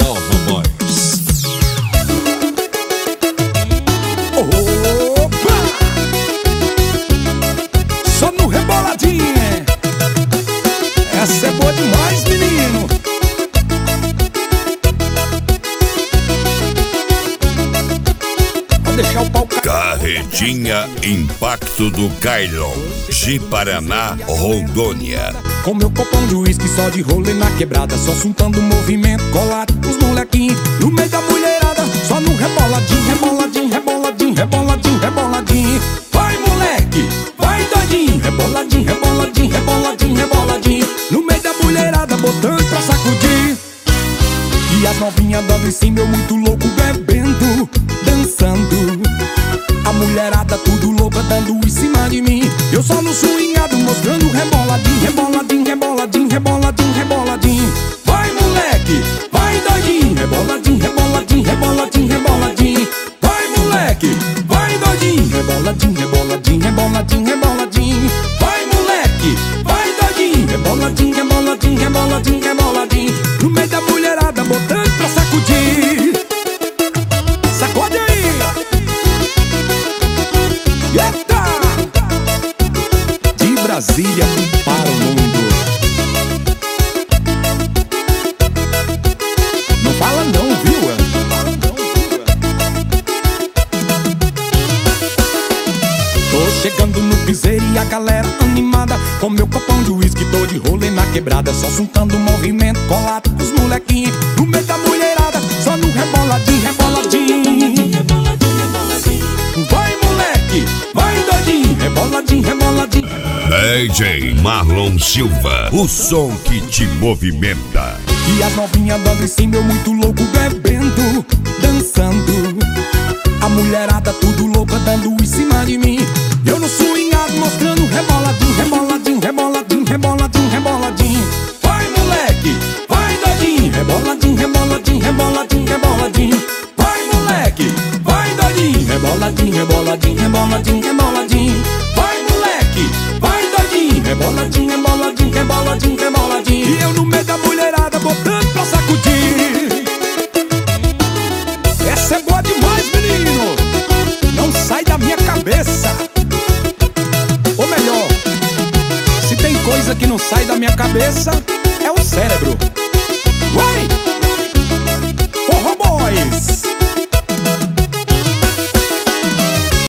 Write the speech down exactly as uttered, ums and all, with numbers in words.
Nova Boys. Opa! Só no reboladinho. Essa é boa demais, menino. Vou deixar o pau cair. Carretinha Impacto do Kailon, Ji-Paraná, Rondônia. Com meu copão de uísque só de rolê na quebrada, só suntando movimento, colado os molequinhos no meio da mulherada, só no reboladinho, reboladinho, reboladinho, reboladinho, reboladinho. Vai moleque, vai doidinho, reboladinho, reboladinho, reboladinho, reboladinho, no meio da mulherada, botando pra sacudir. E as novinhas dando em cima, eu muito louco, bebendo, dançando. A mulherada tudo louca, dando em cima de mim. Eu só no swingado, mostrando reboladinho, reboladinho, reboladinho, reboladinho, reboladinho. Vai moleque, vai doidinho, reboladinho, reboladinho, reboladinho, reboladinho. Vai moleque, vai doidinho, reboladinho, reboladinho, reboladinho, reboladinho. Vai moleque, vai doidinho, reboladinho, reboladinho, reboladinho, reboladinho. No meio da mulherada, botando pra sacudir. Sacode aí! Eita! De Brasília para o mundo. Não fala não, viu? Tô chegando no piseiro e a galera animada, com meu copão de uísque, tô de rolê na quebrada, só juntando movimento, colado com os molequinhos no meio da mulherada, só no reboladinho, reboladinho. Vai moleque, vai doidinho, reboladinho, reboladinho. D J Marlon Silva, o som que te movimenta. E as novinhas dando em cima, eu muito louco, bebendo, dançando. A mulherada tudo louca, dando em cima de mim. Eu no swingado, mostrando reboladinho, reboladinho, reboladinho, reboladinho, reboladinho. Vai moleque, vai doidinho, reboladinho, reboladinho, reboladinho, reboladinho. Vai moleque, vai doidinho, reboladinho, reboladinho, reboladinho, reboladinho. Vai moleque, vai doidinho, reboladinho, reboladinho, reboladinho, reboladinho. E eu no meio da mulherada, botando pra sacudir. Essa é boa demais, menino. Não sai da minha cabeça. Ou melhor, se tem coisa que não sai da minha cabeça, é o cérebro.